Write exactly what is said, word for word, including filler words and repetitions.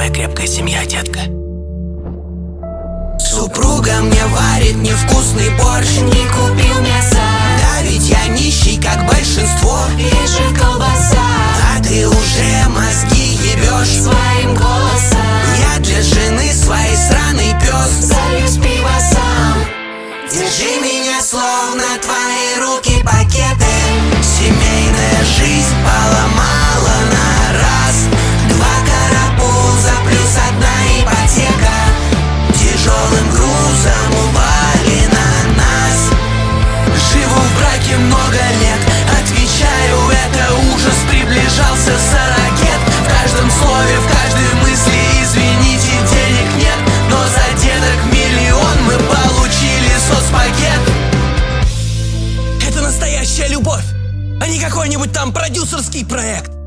самая крепкая семья, детка. Супруга мне варит невкусный борщ, не купил мяса. Да ведь я нищий, как большинство. Лежит колбаса, а ты уже мозги ебешь своим голосом. Я для жены своей сраный пес. Зальюсь пиво сам. Держи меня, словно твои руки пакеты. Семейная жизнь поломала на раз. Два карапуза плюс одна ипотека тяжелым грузом упали на нас. Живу в браке много лет, отвечаю, это ужас. Приближался сорокет. В каждом слове, в каждой мысли, извините, денег нет, но за деток миллион мы получили соцпакет. Это настоящая любовь, а не какой-нибудь там продюсерский проект.